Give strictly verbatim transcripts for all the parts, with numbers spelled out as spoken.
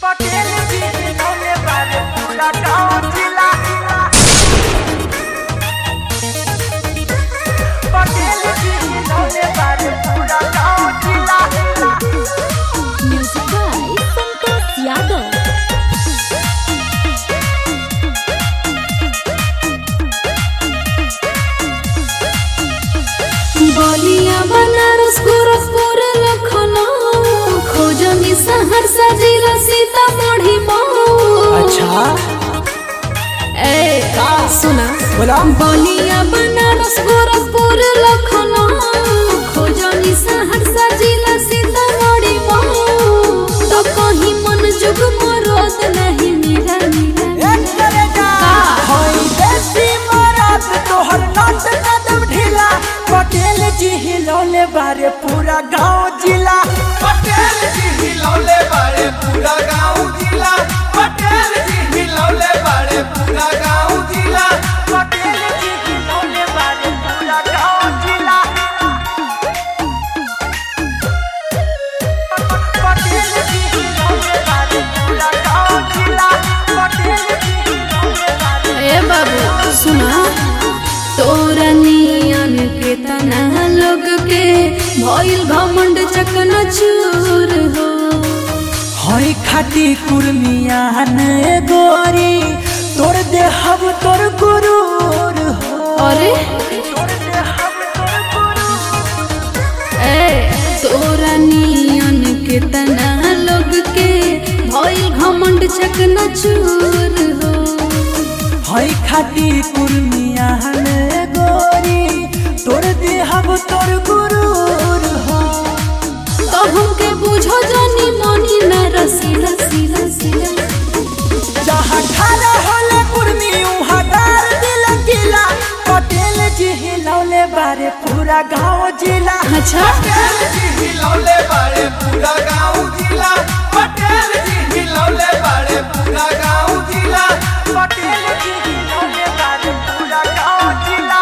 पटेल जी हिलौले बारे पूरा गाँव जिला। पटेल जी हिलौले बारे पूरा गाँव जिला। Music by Santosh Yadav. बलिया बनारस गोरखपुर लखनऊ खोजनी सहरसा जिला सीतामढ़ी मऊ। अच्छा ए सुना बोला। बलिया बनारस गोरखपुर लखनऊ खोजनी सहरसा जिला सीतामढ़ी मऊ। तो कहीं मन जुग मरद नहीं मिला मिला एक करे जा होई देसी मराद तोहर नाच कदम ढीला। पटेल जी हिलौले बारे पूरा गाँव जिला। पटेल जी हिलौले बारे पूरा गाँव जिला। पटेल जी हिलौले बारे पूरा गाँव जिला। पटेल जी हिलौले बारे पूरा गाँव जिला। पटेल जी हिलौले बारे पूरा गाँव जिला। पटेल जी हिलौले बारे। ए बाबू सुना तोरा नियन के तना लोग के भइल घमंड चकना चूर हो। हई खाटी कुर्मियान गोरी तोर देहब तोर गुरूर हो। अरे तोर देहब तोर गुरूर। ए तोरा नियन के तना लोग के भइल घमंड चकना चूर हो। हई खाटी कुर्मियान गोरी तोर देहब तोर गुरूर हो। तो हमके बुझो जानी मनी न रसी रसी रसी जहाँ खाना होले कुर्मी उहाँ डार दिल किला। पटेल जी हिलौले बारे पूरा गाँव जिला। अच्छा पटेल जी हिलौले बारे पूरा गाँव जिला। पटेल जी हिलौले बारे पूरा गाँव जिला। पटेल जी हिलौले बारे पूरा गाँव जिला।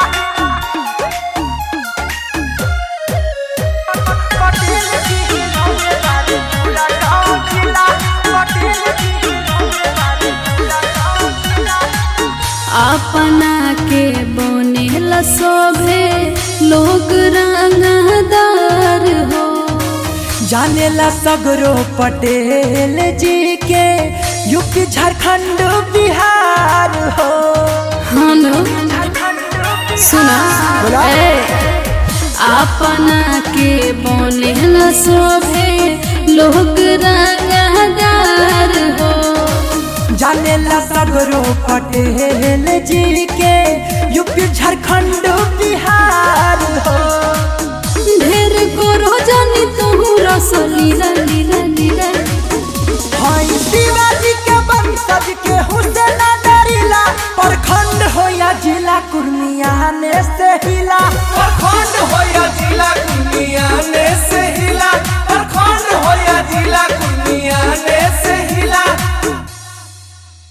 पटेल जी हिलौले बारे पूरा गाँव जिला। पटेल जी हिलौले बारे पूरा गाँव जिला। अपना के बनेला शोभे लोग रंगदार हो। जानेला सगरो पटेल जी के यूपी झारखंड बिहार हो। हाँ नो झारखंड सुना बोला। ए अपना के बनेला शोभे लोग रंगदार हो। जानेला सगरो पटेल जी के यूपी झारखंड बिहार हो। ढेर करो जानी तू रसलीला लीला लीला। हई शिवाजी के वंशज के हुसैन डरिला। प्रखंड हो या जिला कुर्मिया ने से हिला। प्रखंड